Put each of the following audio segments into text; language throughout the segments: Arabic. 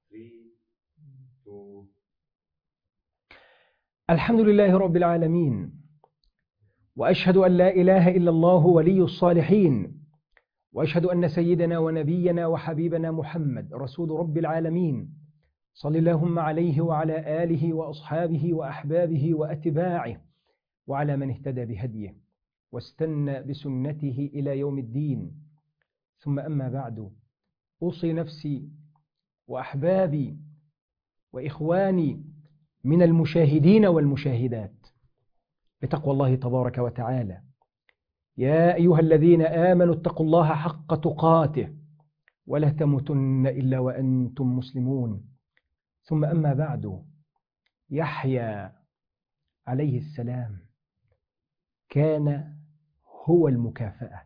الحمد لله رب العالمين، وأشهد أن لا إله إلا الله ولي الصالحين، وأشهد أن سيدنا ونبينا وحبيبنا محمد رسول رب العالمين، صل اللهم عليه وعلى آله وأصحابه وأحبابه وأتباعه وعلى من اهتدى بهديه واستنى بسنته إلى يوم الدين. ثم أما بعد، أوصي نفسي وأحبابي وإخواني من المشاهدين والمشاهدات بتقوى الله تبارك وتعالى. يا أيها الذين آمنوا اتقوا الله حق تقاته ولا تموتن إلا وأنتم مسلمون. ثم أما بعد، يحيى عليه السلام كان هو المكافأة،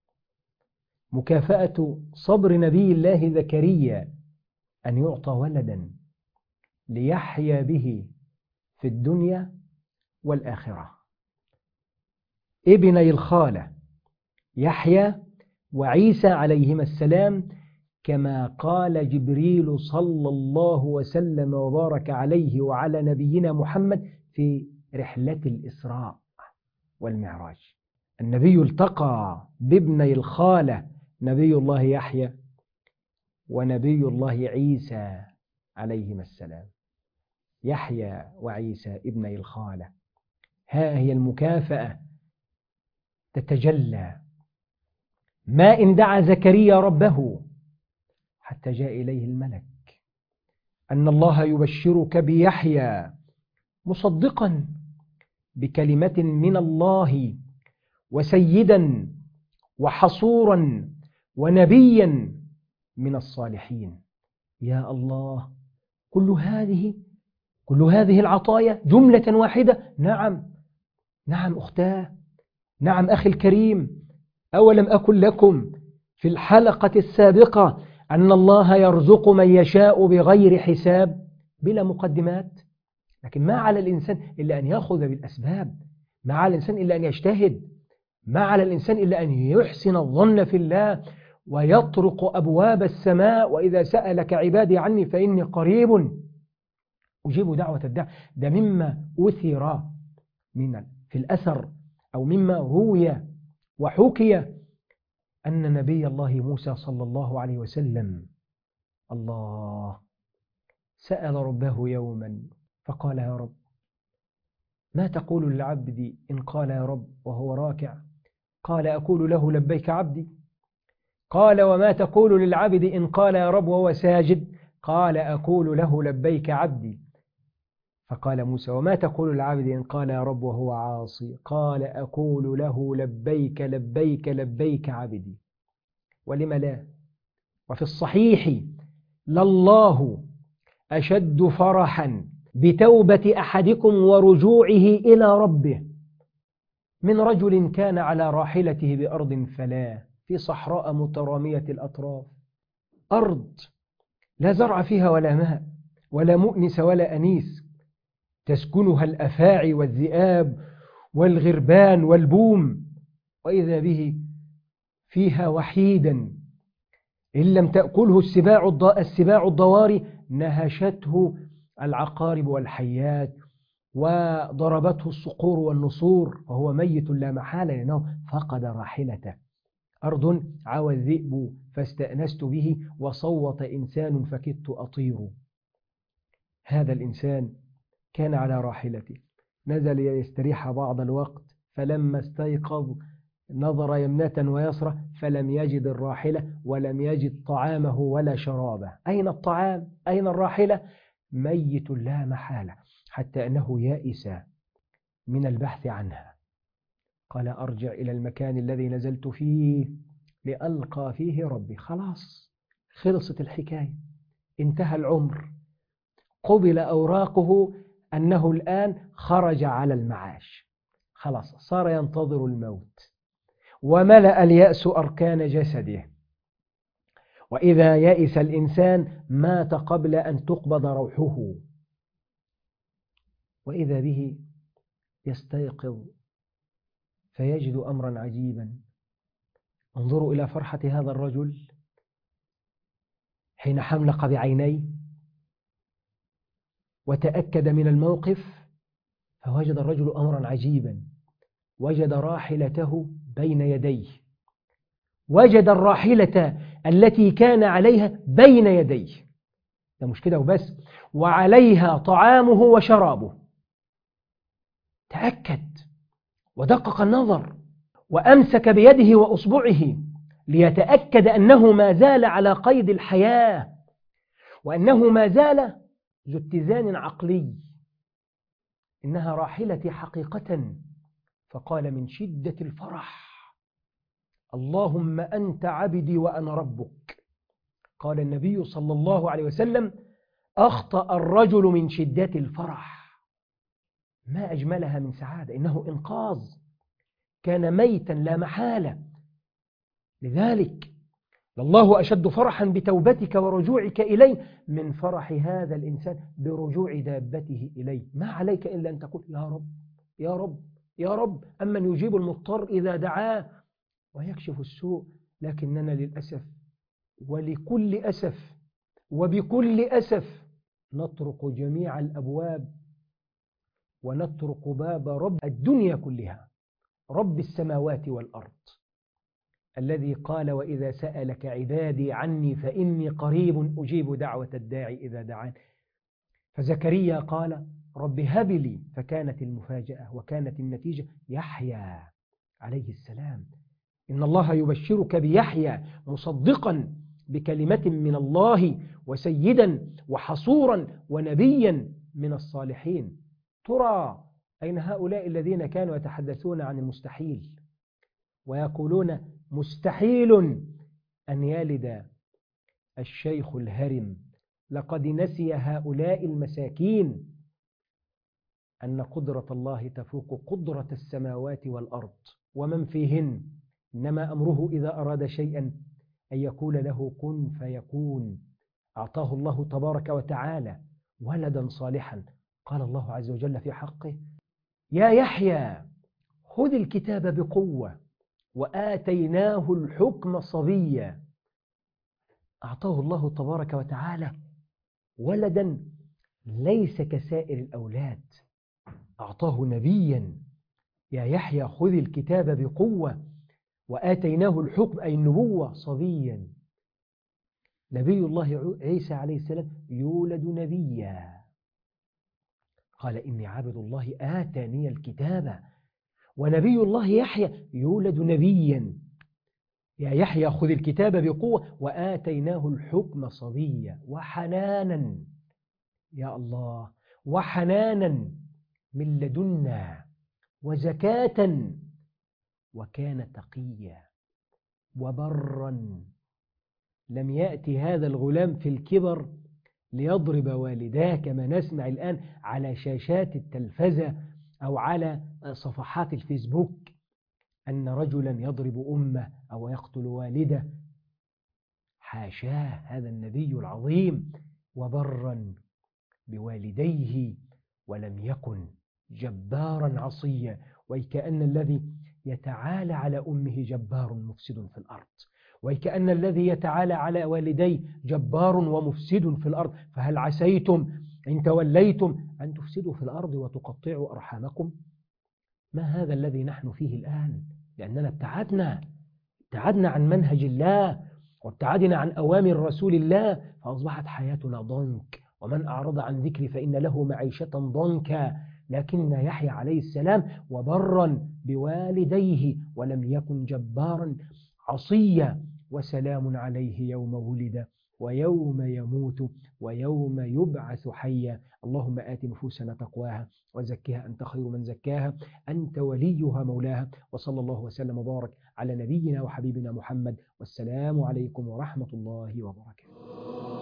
مكافأة صبر نبي الله زكريا أن يعطى ولدا ليحيا به في الدنيا والآخرة. ابني الخالة يحيى وعيسى عليهما السلام، كما قال جبريل صلى الله وسلم وبارك عليه وعلى نبينا محمد في رحلة الإسراء والمعراج. النبي التقى بابني الخالة نبي الله يحيى ونبي الله عيسى عليهما السلام. يحيى وعيسى ابني الخالة، ها هي المكافأة تتجلى. ما إن دعا زكريا ربه حتى جاء إليه الملك أن الله يبشرك بيحيى مصدقا بكلمة من الله وسيدا وحصورا ونبيا من الصالحين. يا الله، كل هذه العطايا جملة واحدة. نعم أختاه، نعم أخي الكريم. أولم أقل لكم في الحلقة السابقة أن الله يرزق من يشاء بغير حساب بلا مقدمات؟ لكن ما على الإنسان إلا أن يأخذ بالأسباب، ما على الإنسان إلا أن يجتهد، ما على الإنسان إلا أن يحسن الظن في الله ويطرق أبواب السماء. وإذا سألك عبادي عني فإني قريب أجيب دعوة الداع. ده مما أثر في الأثر أو مما روي وحكي أن نبي الله موسى صلى الله عليه وسلم سأل ربه يوما فقال: يا رب، ما تقول للعبد إن قال يا رب وهو راكع؟ قال: أقول له لبيك عبدي. قال: وما تقول للعبد إن قال يا رب وهو ساجد؟ قال: أقول له لبيك عبدي. فقال موسى: وما تقول للعبد إن قال يا رب وهو عاصي؟ قال: أقول له لبيك لبيك لبيك عبدي. ولم لا؟ وفي الصحيح: لله أشد فرحا بتوبة أحدكم ورجوعه إلى ربه من رجل كان على راحلته بأرض فلاة في صحراء مترامية الأطراف، أرض لا زرع فيها ولا ماء ولا مؤنس ولا أنيس، تسكنها الأفاعي والذئاب والغربان والبوم، وإذا به فيها وحيدا إن لم تأكله السباع الضواري نهشته العقارب والحيات وضربته الصقور والنسور، وهو ميت لا محالة لأنه فقد راحلته. أرض عوى الذئب فاستأنست به وصوت إنسان فكدت أطير. هذا الإنسان كان على راحلته، نزل يستريح بعض الوقت، فلما استيقظ نظر يمنة ويسرى فلم يجد الراحلة ولم يجد طعامه ولا شرابه. أين الطعام؟ أين الراحلة؟ ميت لا محالة، حتى أنه يائس من البحث عنها. قال: أرجع إلى المكان الذي نزلت فيه لألقى فيه ربي. خلاص، خلصت الحكاية، انتهى العمر، قبل أوراقه أنه الآن خرج على المعاش، خلاص صار ينتظر الموت. وملأ اليأس أركان جسده، وإذا يئس الإنسان مات قبل أن تقبض روحه. وإذا به يستيقظ فيجد أمرا عجيبا. انظروا إلى فرحة هذا الرجل حين حملق بعينيه وتأكد من الموقف، فوجد الرجل أمرا عجيبا، وجد راحلته بين يديه، وجد الراحلة التي كان عليها بين يديه، ده مش كده وبس، وعليها طعامه وشرابه. تأكد ودقق النظر وأمسك بيده وأصبعه ليتأكد أنه ما زال على قيد الحياة، وأنه ما زال ذو اتزان عقلي، إنها راحلتي حقيقة. فقال من شدة الفرح: اللهم أنت عبدي وأنا ربك. قال النبي صلى الله عليه وسلم: أخطأ الرجل من شدة الفرح. ما أجملها من سعادة، إنه إنقاذ، كان ميتا لا محالة. لذلك الله أشد فرحا بتوبتك ورجوعك إليه من فرح هذا الإنسان برجوع دابته إليه. ما عليك إلا أن تقول: يا رب يا رب يا رب، أمن يجيب المضطر إذا دعاه ويكشف السوء. لكننا للأسف ولكل أسف وبكل أسف نطرق جميع الأبواب ونطرق باب رب الدنيا كلها، رب السماوات والأرض، الذي قال: وإذا سألك عبادي عني فإني قريب أجيب دعوة الداعي إذا دعان. فزكريا قال: رب هب لي، فكانت المفاجأة وكانت النتيجة يحيى عليه السلام. إن الله يبشرك بيحيى مصدقا بكلمة من الله وسيدا وحصورا ونبيا من الصالحين. ترى أين هؤلاء الذين كانوا يتحدثون عن المستحيل ويقولون مستحيل أن يلد الشيخ الهرم؟ لقد نسي هؤلاء المساكين أن قدرة الله تفوق قدرة السماوات والأرض ومن فيهن، إنما أمره إذا أراد شيئا أن يقول له كن فيكون. أعطاه الله تبارك وتعالى ولدا صالحا. قال الله عز وجل في حقه: يا يحيى خذ الكتاب بقوة وآتيناه الحكم صبيا. أعطاه الله تبارك وتعالى ولدا ليس كسائر الأولاد، أعطاه نبيا. يا يحيى خذ الكتاب بقوة وآتيناه الحكم أي النبوة صبيا. نبي الله عيسى عليه السلام يولد نبيا، قال: إني عبد الله آتاني الكتاب. ونبي الله يحيى يولد نبيا. يا يحيى خذ الكتاب بقوة وآتيناه الحكم صبيا وحنانا، يا الله، وحنانا من لدنا وزكاة وكان تقيا وبرا. لم يأتي هذا الغلام في الكبر ليضرب والداه كما نسمع الآن على شاشات التلفزة أو على صفحات الفيسبوك أن رجلا يضرب أمه أو يقتل والده. حاشاه، هذا النبي العظيم وبرا بوالديه ولم يكن جبارا عصيا. وكأن الذي يتعالى على أمه جبار مفسد في الأرض، وكأن الذي يتعالى على والديه جبار ومفسد في الأرض. فهل عسيتم إن توليتم أن تفسدوا في الأرض وتقطعوا أرحامكم؟ ما هذا الذي نحن فيه الآن؟ لأننا ابتعدنا عن منهج الله وابتعدنا عن أوامر رسول الله، فأصبحت حياتنا ضنك. ومن أعرض عن ذكري فإن له معيشة ضنكا. لكن يحيى عليه السلام وبرا بوالديه ولم يكن جبارا عصيا. وسلام عليه يوم ولد ويوم يموت ويوم يبعث حيا. اللهم آت نفوسنا تقواها وزكها أنت خير من زكاها، أنت وليها مولاها. وصلى الله وسلم وبارك على نبينا وحبيبنا محمد، والسلام عليكم ورحمة الله وبركاته.